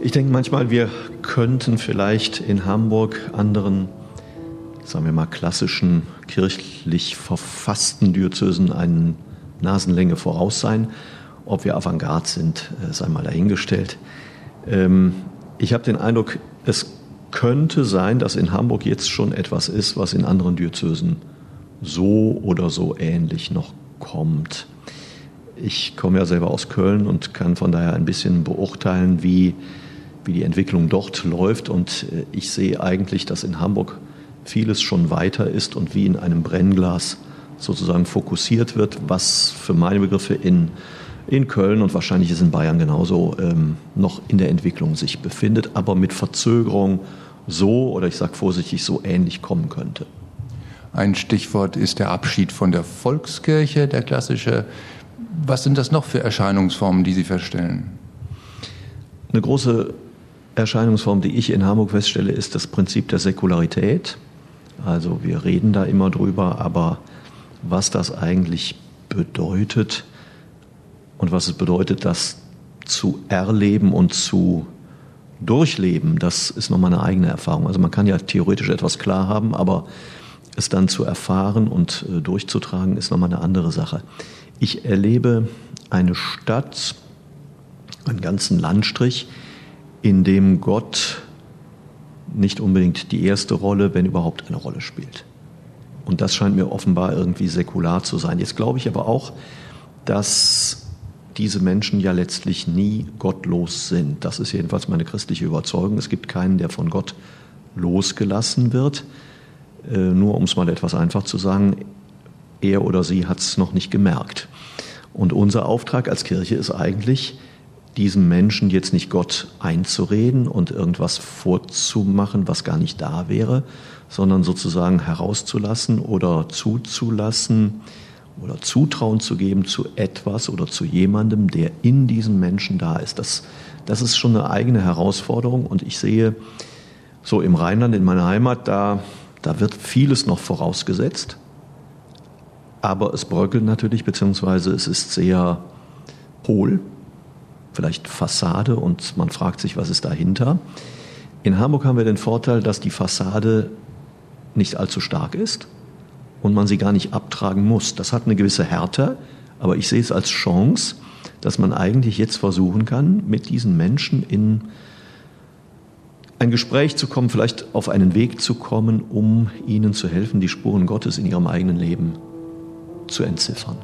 Ich denke manchmal, wir könnten vielleicht in Hamburg anderen, sagen wir mal, klassischen kirchlich verfassten Diözesen eine Nasenlänge voraus sein. Ob wir Avantgarde sind, sei mal dahingestellt. Ich habe den Eindruck, es könnte sein, dass in Hamburg jetzt schon etwas ist, was in anderen Diözesen so oder so ähnlich noch kommt. Ich komme ja selber aus Köln und kann von daher ein bisschen beurteilen, wie die Entwicklung dort läuft. Und ich sehe eigentlich, dass in Hamburg vieles schon weiter ist und wie in einem Brennglas sozusagen fokussiert wird, was für meine Begriffe in Köln und wahrscheinlich ist in Bayern genauso noch in der Entwicklung sich befindet, aber mit Verzögerung so, oder ich sage vorsichtig, so ähnlich kommen könnte. Ein Stichwort ist der Abschied von der Volkskirche, der klassische. Was sind das noch für Erscheinungsformen, die Sie feststellen? Eine große Erscheinungsform, die ich in Hamburg feststelle, ist das Prinzip der Säkularität. Also wir reden da immer drüber, aber was das eigentlich bedeutet und was es bedeutet, das zu erleben und zu durchleben, das ist nochmal eine eigene Erfahrung. Also man kann ja theoretisch etwas klar haben, aber es dann zu erfahren und durchzutragen, ist nochmal eine andere Sache. Ich erlebe eine Stadt, einen ganzen Landstrich, in dem Gott nicht unbedingt die erste Rolle, wenn überhaupt eine Rolle spielt. Und das scheint mir offenbar irgendwie säkular zu sein. Jetzt glaube ich aber auch, dass diese Menschen ja letztlich nie gottlos sind. Das ist jedenfalls meine christliche Überzeugung. Es gibt keinen, der von Gott losgelassen wird. Nur um es mal etwas einfach zu sagen, er oder sie hat es noch nicht gemerkt. Und unser Auftrag als Kirche ist eigentlich, diesem Menschen jetzt nicht Gott einzureden und irgendwas vorzumachen, was gar nicht da wäre, sondern sozusagen herauszulassen oder zuzulassen oder Zutrauen zu geben zu etwas oder zu jemandem, der in diesem Menschen da ist. Das ist schon eine eigene Herausforderung und ich sehe so im Rheinland, in meiner Heimat, da wird vieles noch vorausgesetzt, aber es bröckelt natürlich, beziehungsweise es ist sehr hohl, vielleicht Fassade und man fragt sich, was ist dahinter. In Hamburg haben wir den Vorteil, dass die Fassade nicht allzu stark ist und man sie gar nicht abtragen muss. Das hat eine gewisse Härte, aber ich sehe es als Chance, dass man eigentlich jetzt versuchen kann, mit diesen Menschen in ein Gespräch zu kommen, vielleicht auf einen Weg zu kommen, um ihnen zu helfen, die Spuren Gottes in ihrem eigenen Leben zu entziffern.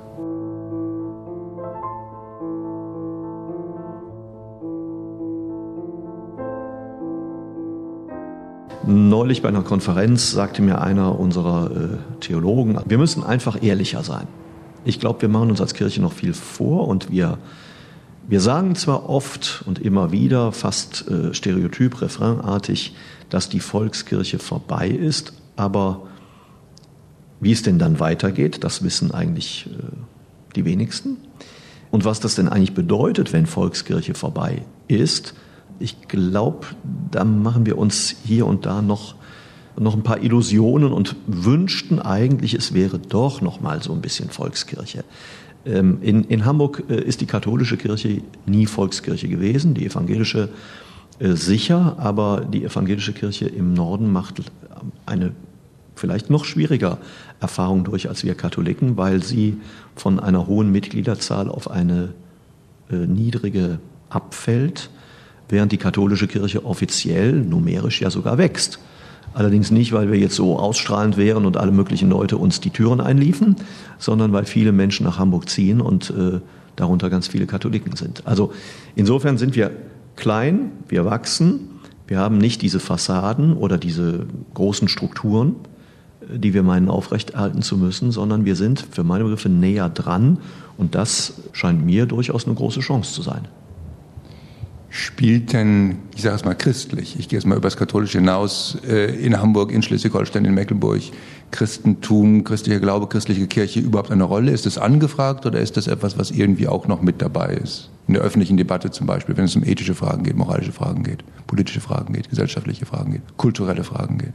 Neulich bei einer Konferenz sagte mir einer unserer Theologen, wir müssen einfach ehrlicher sein. Ich glaube, wir machen uns als Kirche noch viel vor und wir sagen zwar oft und immer wieder, fast stereotyp, refrainartig, dass die Volkskirche vorbei ist, aber wie es denn dann weitergeht, das wissen eigentlich die wenigsten. Und was das denn eigentlich bedeutet, wenn Volkskirche vorbei ist, ich glaube, da machen wir uns hier und da noch ein paar Illusionen und wünschten eigentlich, es wäre doch noch mal so ein bisschen Volkskirche. In Hamburg ist die katholische Kirche nie Volkskirche gewesen, die evangelische sicher, aber die evangelische Kirche im Norden macht eine vielleicht noch schwieriger Erfahrung durch als wir Katholiken, weil sie von einer hohen Mitgliederzahl auf eine niedrige abfällt, während die katholische Kirche offiziell numerisch ja sogar wächst. Allerdings nicht, weil wir jetzt so ausstrahlend wären und alle möglichen Leute uns die Türen einliefen, sondern weil viele Menschen nach Hamburg ziehen und darunter ganz viele Katholiken sind. Also insofern sind wir klein, wir wachsen, wir haben nicht diese Fassaden oder diese großen Strukturen, die wir meinen aufrechterhalten zu müssen, sondern wir sind für meine Begriffe näher dran und das scheint mir durchaus eine große Chance zu sein. Spielt denn, ich sage es mal christlich, ich gehe jetzt mal über das Katholische hinaus, in Hamburg, in Schleswig-Holstein, in Mecklenburg, Christentum, christlicher Glaube, christliche Kirche überhaupt eine Rolle? Ist das angefragt oder ist das etwas, was irgendwie auch noch mit dabei ist? In der öffentlichen Debatte zum Beispiel, wenn es um ethische Fragen geht, moralische Fragen geht, politische Fragen geht, gesellschaftliche Fragen geht, kulturelle Fragen geht.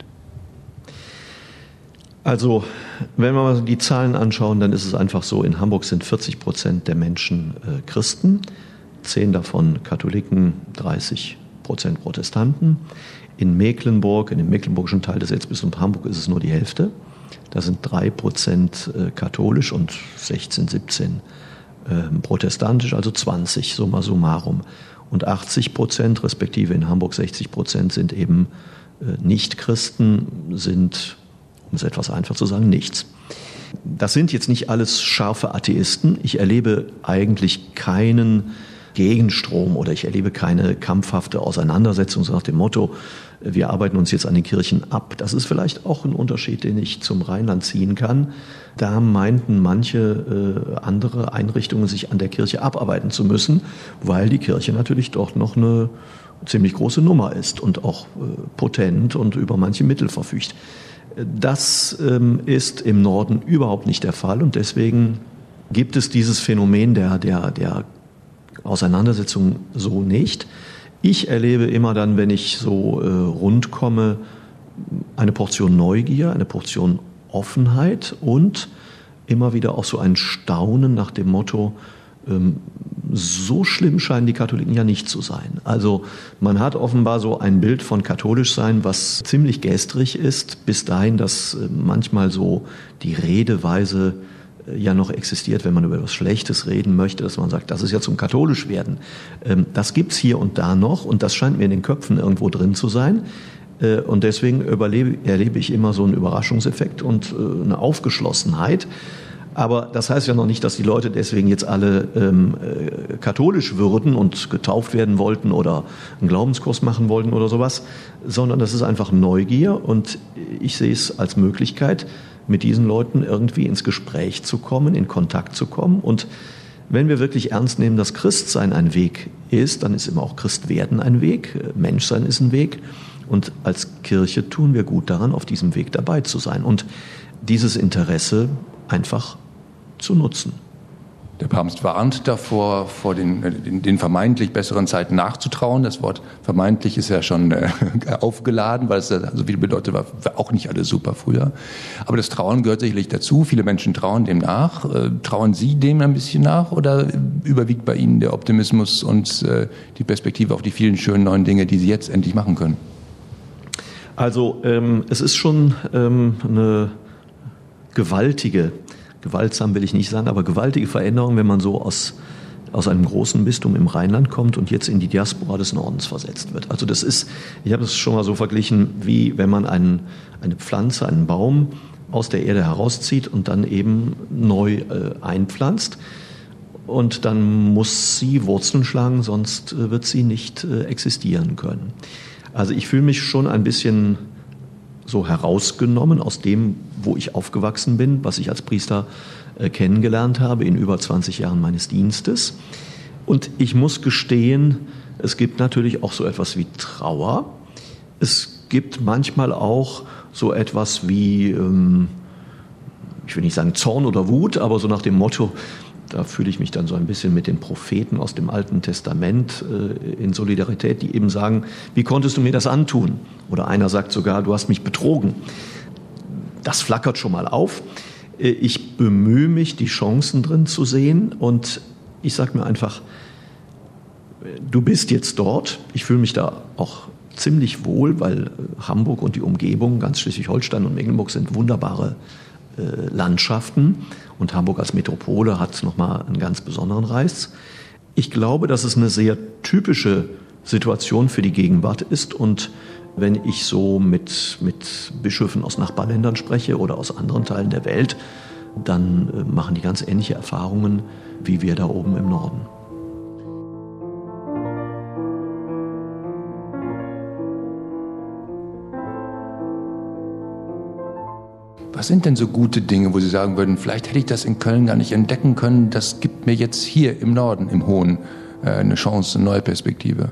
Also, wenn wir mal die Zahlen anschauen, dann ist es einfach so, in Hamburg sind 40% der Menschen Christen. 10 davon Katholiken, 30 50% Protestanten. In Mecklenburg, in dem mecklenburgischen Teil des Erzbistums Hamburg, ist es nur die Hälfte. Da sind 3% katholisch und 16, 17 protestantisch, also 20 summa summarum. Und 80%, respektive in Hamburg 60%, sind eben Nicht-Christen, sind, um es etwas einfach zu sagen, nichts. Das sind jetzt nicht alles scharfe Atheisten. Ich erlebe eigentlich keinen Gegenstrom oder ich erlebe keine kampfhafte Auseinandersetzung so nach dem Motto, wir arbeiten uns jetzt an den Kirchen ab. Das ist vielleicht auch ein Unterschied, den ich zum Rheinland ziehen kann. Da meinten manche andere Einrichtungen, sich an der Kirche abarbeiten zu müssen, weil die Kirche natürlich doch noch eine ziemlich große Nummer ist und auch potent und über manche Mittel verfügt. Das ist im Norden überhaupt nicht der Fall und deswegen gibt es dieses Phänomen der Auseinandersetzung so nicht. Ich erlebe immer dann, wenn ich so rund komme, eine Portion Neugier, eine Portion Offenheit und immer wieder auch so ein Staunen nach dem Motto, so schlimm scheinen die Katholiken ja nicht zu sein. Also man hat offenbar so ein Bild von katholisch sein, was ziemlich gestrig ist, bis dahin, dass manchmal so die Redeweise ja noch existiert, wenn man über etwas Schlechtes reden möchte, dass man sagt, das ist ja zum katholisch werden. Das gibt's hier und da noch und das scheint mir in den Köpfen irgendwo drin zu sein. Und deswegen erlebe ich immer so einen Überraschungseffekt und eine Aufgeschlossenheit. Aber das heißt ja noch nicht, dass die Leute deswegen jetzt alle katholisch würden und getauft werden wollten oder einen Glaubenskurs machen wollten oder sowas, sondern das ist einfach Neugier und ich sehe es als Möglichkeit, mit diesen Leuten irgendwie ins Gespräch zu kommen, in Kontakt zu kommen. Und wenn wir wirklich ernst nehmen, dass Christsein ein Weg ist, dann ist immer auch Christwerden ein Weg, Menschsein ist ein Weg. Und als Kirche tun wir gut daran, auf diesem Weg dabei zu sein und dieses Interesse einfach zu nutzen. Der Papst warnt davor, vor den vermeintlich besseren Zeiten nachzutrauen. Das Wort vermeintlich ist ja schon aufgeladen, weil es so viel bedeutet, war auch nicht alles super früher. Aber das Trauen gehört sicherlich dazu. Viele Menschen trauen dem nach. Trauen Sie dem ein bisschen nach oder überwiegt bei Ihnen der Optimismus und die Perspektive auf die vielen schönen neuen Dinge, die Sie jetzt endlich machen können? Also es ist schon eine gewaltsam will ich nicht sagen, aber gewaltige Veränderung, wenn man so aus einem großen Bistum im Rheinland kommt und jetzt in die Diaspora des Nordens versetzt wird. Also das ist, ich habe es schon mal so verglichen, wie wenn man eine Pflanze, einen Baum aus der Erde herauszieht und dann eben neu einpflanzt. Und dann muss sie Wurzeln schlagen, sonst wird sie nicht existieren können. Also ich fühle mich schon ein bisschen so herausgenommen aus dem, wo ich aufgewachsen bin, was ich als Priester kennengelernt habe in über 20 Jahren meines Dienstes. Und ich muss gestehen, es gibt natürlich auch so etwas wie Trauer. Es gibt manchmal auch so etwas wie, ich will nicht sagen Zorn oder Wut, aber so nach dem Motto, da fühle ich mich dann so ein bisschen mit den Propheten aus dem Alten Testament in Solidarität, die eben sagen, wie konntest du mir das antun? Oder einer sagt sogar, du hast mich betrogen. Das flackert schon mal auf. Ich bemühe mich, die Chancen drin zu sehen und ich sage mir einfach, du bist jetzt dort. Ich fühle mich da auch ziemlich wohl, weil Hamburg und die Umgebung, ganz Schleswig-Holstein und Mecklenburg sind wunderbare Landschaften und Hamburg als Metropole hat nochmal einen ganz besonderen Reiz. Ich glaube, dass es eine sehr typische Situation für die Gegenwart ist und wenn ich so mit Bischöfen aus Nachbarländern spreche oder aus anderen Teilen der Welt, dann machen die ganz ähnliche Erfahrungen wie wir da oben im Norden. Was sind denn so gute Dinge, wo Sie sagen würden, vielleicht hätte ich das in Köln gar nicht entdecken können, das gibt mir jetzt hier im Norden, im Hohen, eine Chance, eine neue Perspektive?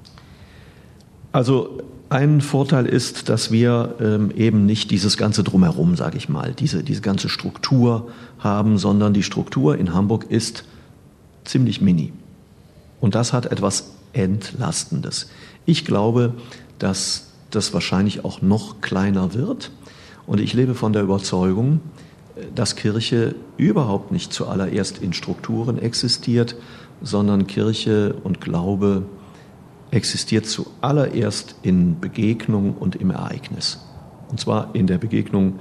Also ein Vorteil ist, dass wir eben nicht dieses ganze Drumherum, sage ich mal, diese ganze Struktur haben, sondern die Struktur in Hamburg ist ziemlich mini. Und das hat etwas Entlastendes. Ich glaube, dass das wahrscheinlich auch noch kleiner wird. Und ich lebe von der Überzeugung, dass Kirche überhaupt nicht zuallererst in Strukturen existiert, sondern Kirche und Glaube existiert zuallererst in Begegnung und im Ereignis. Und zwar in der Begegnung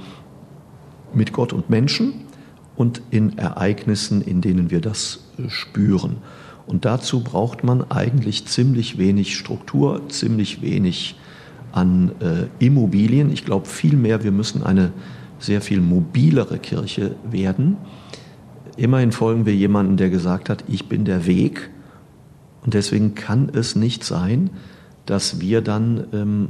mit Gott und Menschen und in Ereignissen, in denen wir das spüren. Und dazu braucht man eigentlich ziemlich wenig Struktur, ziemlich wenig an Immobilien. Ich glaube vielmehr, wir müssen eine sehr viel mobilere Kirche werden. Immerhin folgen wir jemandem, der gesagt hat, ich bin der Weg. Und deswegen kann es nicht sein, dass wir dann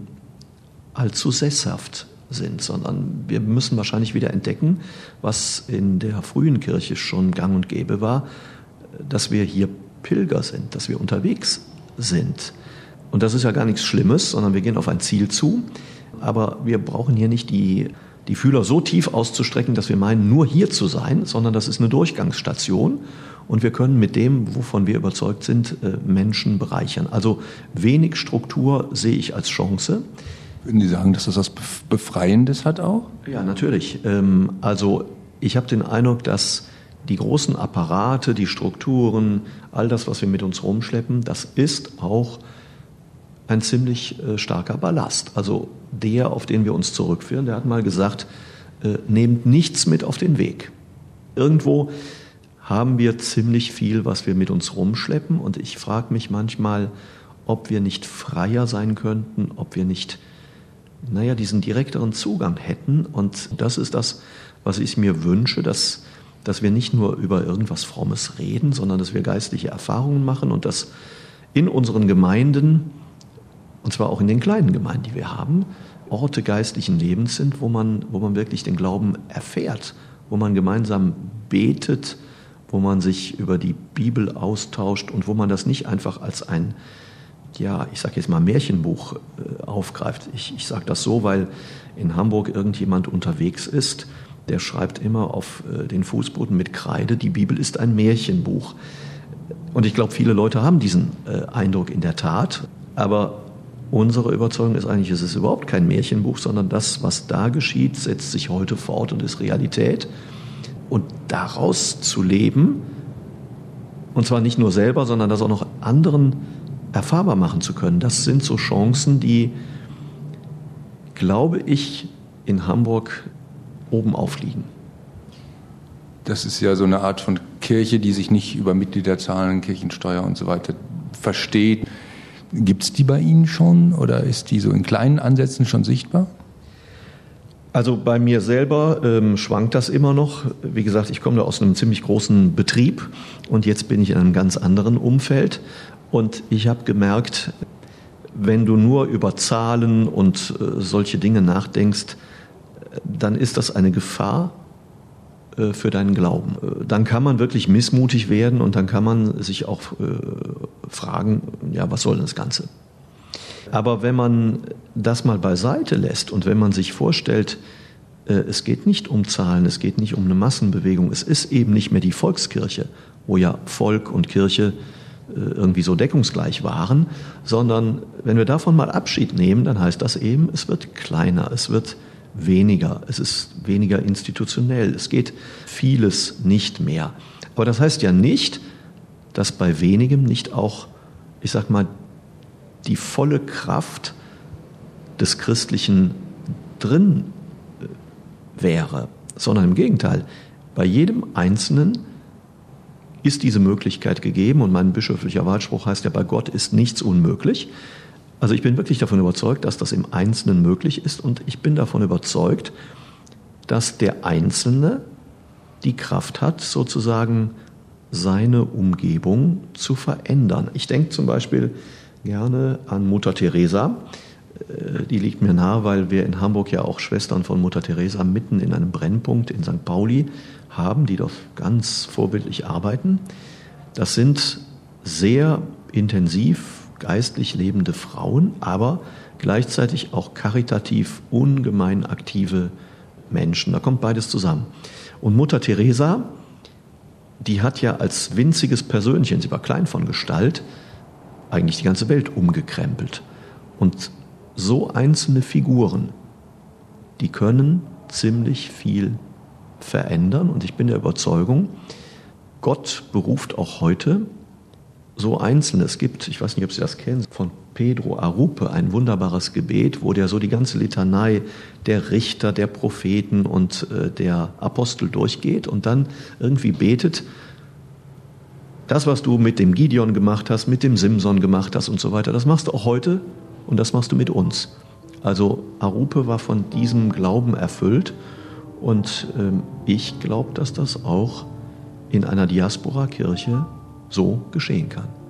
allzu sesshaft sind, sondern wir müssen wahrscheinlich wieder entdecken, was in der frühen Kirche schon gang und gäbe war, dass wir hier Pilger sind, dass wir unterwegs sind. Und das ist ja gar nichts Schlimmes, sondern wir gehen auf ein Ziel zu. Aber wir brauchen hier nicht die Fühler so tief auszustrecken, dass wir meinen, nur hier zu sein, sondern das ist eine Durchgangsstation. Und wir können mit dem, wovon wir überzeugt sind, Menschen bereichern. Also wenig Struktur sehe ich als Chance. Würden Sie sagen, dass das was Befreiendes hat auch? Ja, natürlich. Also ich habe den Eindruck, dass die großen Apparate, die Strukturen, all das, was wir mit uns rumschleppen, das ist auch ein ziemlich starker Ballast. Also der, auf den wir uns zurückführen, der hat mal gesagt, nehmt nichts mit auf den Weg. Irgendwo haben wir ziemlich viel, was wir mit uns rumschleppen. Und ich frage mich manchmal, ob wir nicht freier sein könnten, ob wir nicht diesen direkteren Zugang hätten. Und das ist das, was ich mir wünsche, dass wir nicht nur über irgendwas Frommes reden, sondern dass wir geistliche Erfahrungen machen und dass in unseren Gemeinden, und zwar auch in den kleinen Gemeinden, die wir haben, Orte geistlichen Lebens sind, wo man wirklich den Glauben erfährt, wo man gemeinsam betet, wo man sich über die Bibel austauscht und wo man das nicht einfach als ein, ich sage jetzt mal Märchenbuch aufgreift. Ich sage das so, weil in Hamburg irgendjemand unterwegs ist, der schreibt immer auf den Fußboden mit Kreide, die Bibel ist ein Märchenbuch. Und ich glaube, viele Leute haben diesen Eindruck in der Tat, aber unsere Überzeugung ist eigentlich, es ist überhaupt kein Märchenbuch, sondern das, was da geschieht, setzt sich heute fort und ist Realität. Und daraus zu leben, und zwar nicht nur selber, sondern das auch noch anderen erfahrbar machen zu können, das sind so Chancen, die, glaube ich, in Hamburg oben aufliegen. Das ist ja so eine Art von Kirche, die sich nicht über Mitgliederzahlen, Kirchensteuer und so weiter versteht. Gibt es die bei Ihnen schon oder ist die so in kleinen Ansätzen schon sichtbar? Also bei mir selber schwankt das immer noch. Wie gesagt, ich komme da aus einem ziemlich großen Betrieb und jetzt bin ich in einem ganz anderen Umfeld. Und ich habe gemerkt, wenn du nur über Zahlen und solche Dinge nachdenkst, dann ist das eine Gefahr für deinen Glauben. Dann kann man wirklich missmutig werden und dann kann man sich auch fragen, was soll das Ganze? Aber wenn man das mal beiseite lässt und wenn man sich vorstellt, es geht nicht um Zahlen, es geht nicht um eine Massenbewegung, es ist eben nicht mehr die Volkskirche, wo ja Volk und Kirche irgendwie so deckungsgleich waren, sondern wenn wir davon mal Abschied nehmen, dann heißt das eben, es wird kleiner, es wird weniger, es ist weniger institutionell, es geht vieles nicht mehr. Aber das heißt ja nicht, dass bei wenigem nicht auch, ich sag mal, die volle Kraft des Christlichen drin wäre, sondern im Gegenteil, bei jedem Einzelnen ist diese Möglichkeit gegeben und mein bischöflicher Wahlspruch heißt ja, bei Gott ist nichts unmöglich. Also ich bin wirklich davon überzeugt, dass das im Einzelnen möglich ist und ich bin davon überzeugt, dass der Einzelne die Kraft hat, sozusagen seine Umgebung zu verändern. Ich denke zum Beispiel gerne an Mutter Teresa. Die liegt mir nahe, weil wir in Hamburg ja auch Schwestern von Mutter Teresa mitten in einem Brennpunkt in St. Pauli haben, die dort ganz vorbildlich arbeiten. Das sind sehr intensiv geistlich lebende Frauen, aber gleichzeitig auch karitativ ungemein aktive Menschen. Da kommt beides zusammen. Und Mutter Teresa, die hat ja als winziges Persönchen, sie war klein von Gestalt, eigentlich die ganze Welt umgekrempelt. Und so einzelne Figuren, die können ziemlich viel verändern. Und ich bin der Überzeugung, Gott beruft auch heute so einzelne. Es gibt, ich weiß nicht, ob Sie das kennen, von Pedro Arrupe ein wunderbares Gebet, wo der so die ganze Litanei der Richter, der Propheten und der Apostel durchgeht und dann irgendwie betet, das, was du mit dem Gideon gemacht hast, mit dem Simson gemacht hast und so weiter, das machst du auch heute und das machst du mit uns. Also Arrupe war von diesem Glauben erfüllt und ich glaube, dass das auch in einer Diaspora-Kirche so geschehen kann.